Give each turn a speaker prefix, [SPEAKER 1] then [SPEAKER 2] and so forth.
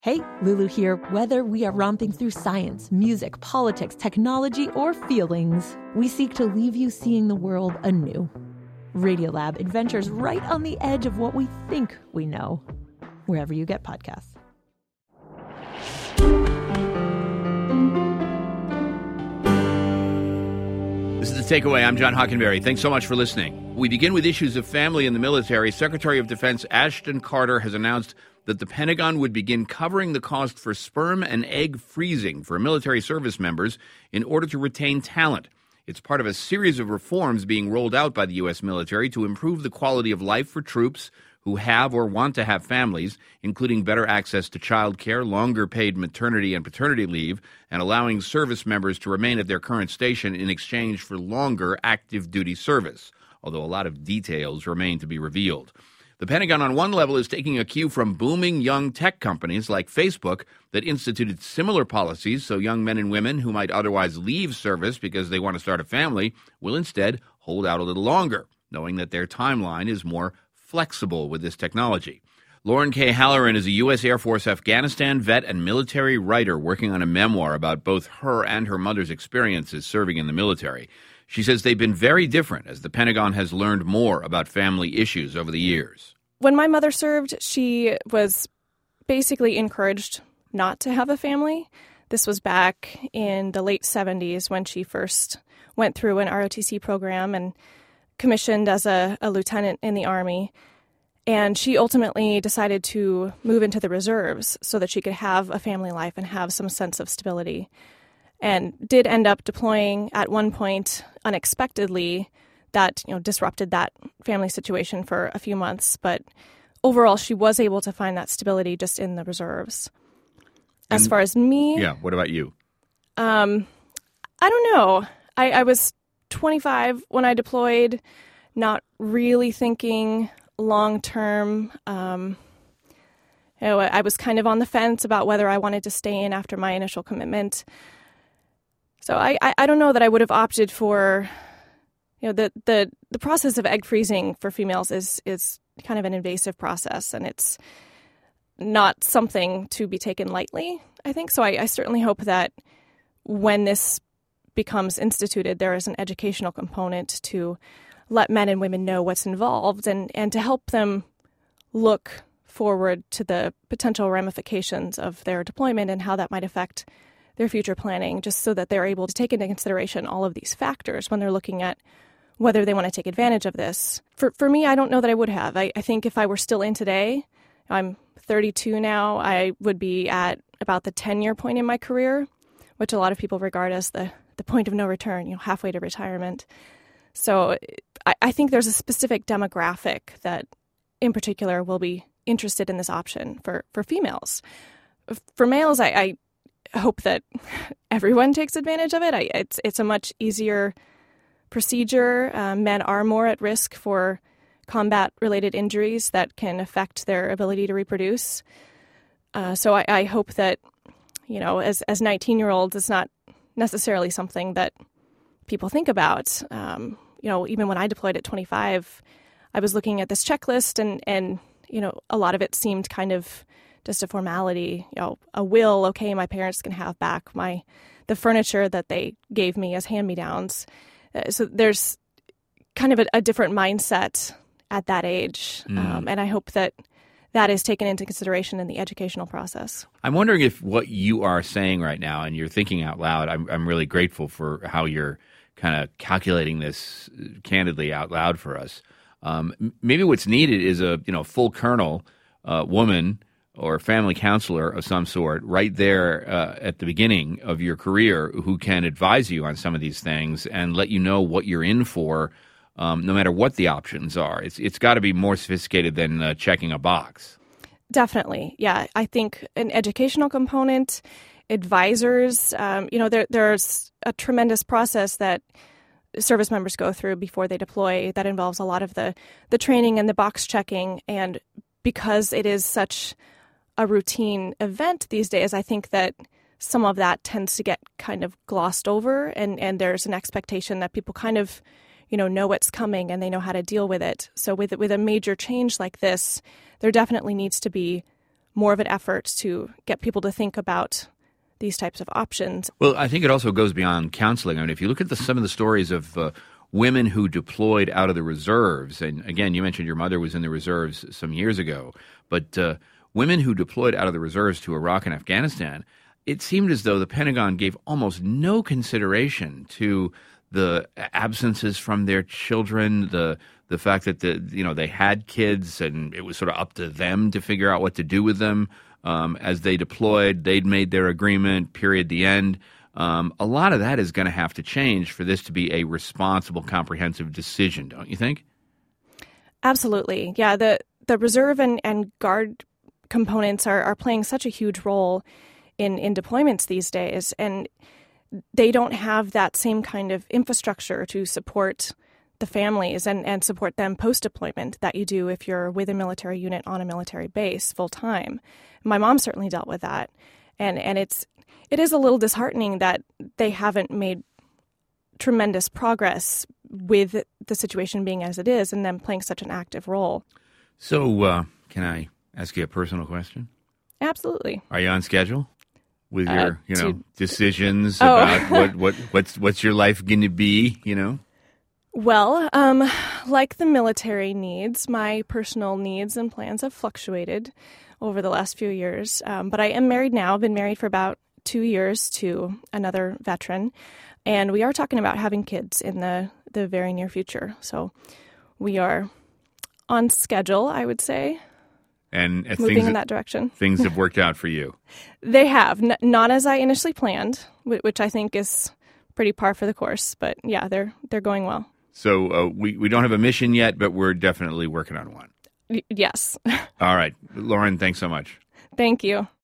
[SPEAKER 1] Hey, Lulu here. Whether we are romping through science, music, politics, technology, or feelings, we seek to leave you seeing the world anew. Radiolab adventures right on the edge of what we think we know, wherever you get podcasts.
[SPEAKER 2] This is The Takeaway. I'm John Hockenberry. Thanks so much for listening. We begin with issues of family in the military. Secretary of Defense Ashton Carter has announced that the Pentagon would begin covering the cost for sperm and egg freezing for military service members in order to retain talent. It's part of a series of reforms being rolled out by the U.S. military to improve the quality of life for troops who have or want to have families, including better access to child care, longer paid maternity and paternity leave, and allowing service members to remain at their current station in exchange for longer active duty service, although a lot of details remain to be revealed. The Pentagon, on one level, is taking a cue from booming young tech companies like Facebook that instituted similar policies so young men and women who might otherwise leave service because they want to start a family will instead hold out a little longer, knowing that their timeline is more flexible with this technology. Lauren K. Halloran is a U.S. Air Force Afghanistan vet and military writer working on a memoir about both her and her mother's experiences serving in the military. She says they've been very different as the Pentagon has learned more about family issues over the years.
[SPEAKER 3] When my mother served, she was basically encouraged not to have a family. This was back in the late 70s when she first went through an ROTC program and commissioned as a lieutenant in the Army. And she ultimately decided to move into the reserves so that she could have a family life and have some sense of stability. And did end up deploying at one point unexpectedly. That disrupted that family situation for a few months. But overall, she was able to find that stability just in the reserves. As far as me...
[SPEAKER 2] Yeah, what about you?
[SPEAKER 3] I don't know. I was 25 when I deployed, not really thinking long-term. I was kind of on the fence about whether I wanted to stay in after my initial commitment. So I don't know that I would have opted for, the process of egg freezing for females is kind of an invasive process, and it's not something to be taken lightly, I think. So I certainly hope that when this becomes instituted, there is an educational component to let men and women know what's involved and to help them look forward to the potential ramifications of their deployment and how that might affect their future planning, just so that they're able to take into consideration all of these factors when they're looking at whether they want to take advantage of this. For me, I don't know that I would have. I think if I were still in today, I'm 32 now, I would be at about the 10-year point in my career, which a lot of people regard as the point of no return, halfway to retirement. So I think there's a specific demographic that in particular will be interested in this option for females. For males, I hope that everyone takes advantage of it. It's a much easier procedure. Men are more at risk for combat-related injuries that can affect their ability to reproduce. So I hope that, as 19-year-olds, it's not necessarily something that people think about. Even when I deployed at 25, I was looking at this checklist and a lot of it seemed kind of just a formality, a will, okay, my parents can have back the furniture that they gave me as hand-me-downs. So there's kind of a different mindset at that age. And I hope that is taken into consideration in the educational process.
[SPEAKER 2] I'm wondering if what you are saying right now, and you're thinking out loud, I'm really grateful for how you're kind of calculating this candidly out loud for us. Maybe what's needed is a full colonel woman or family counselor of some sort right there at the beginning of your career who can advise you on some of these things and let you know what you're in for, no matter what the options are. It's got to be more sophisticated than checking a box.
[SPEAKER 3] Definitely. Yeah. I think an educational component, advisors, there's a tremendous process that service members go through before they deploy that involves a lot of the training and the box checking. And because it is such a routine event these days, I think that some of that tends to get kind of glossed over, and there's an expectation that people kind of, know what's coming and they know how to deal with it. So with a major change like this, there definitely needs to be more of an effort to get people to think about these types of options.
[SPEAKER 2] Well, I think it also goes beyond counseling. I mean, if you look at some of the stories of women who deployed out of the reserves, and again, you mentioned your mother was in the reserves some years ago, but women who deployed out of the reserves to Iraq and Afghanistan, it seemed as though the Pentagon gave almost no consideration to the absences from their children, the fact that they had kids and it was sort of up to them to figure out what to do with them. As they deployed, they'd made their agreement, period, the end. A lot of that is going to have to change for this to be a responsible, comprehensive decision, don't you think?
[SPEAKER 3] Absolutely. Yeah, the reserve and guard components are playing such a huge role in deployments these days, and they don't have that same kind of infrastructure to support the families and support them post-deployment that you do if you're with a military unit on a military base full-time. My mom certainly dealt with that, and it is a little disheartening that they haven't made tremendous progress with the situation being as it is and them playing such an active role.
[SPEAKER 2] So can I ask you a personal question?
[SPEAKER 3] Absolutely.
[SPEAKER 2] Are you on schedule with your decisions about what's your life going to be,
[SPEAKER 3] Well, like the military needs, my personal needs and plans have fluctuated over the last few years. But I am married now. I've been married for about 2 years to another veteran. And we are talking about having kids in the very near future. So we are on schedule, I would say.
[SPEAKER 2] And
[SPEAKER 3] moving in that direction.
[SPEAKER 2] Things have worked out for you.
[SPEAKER 3] They have. Not as I initially planned, which I think is pretty par for the course. But yeah, they're going well.
[SPEAKER 2] So we don't have a mission yet, but we're definitely working on one.
[SPEAKER 3] Yes.
[SPEAKER 2] All right. Lauren, thanks so much.
[SPEAKER 3] Thank you.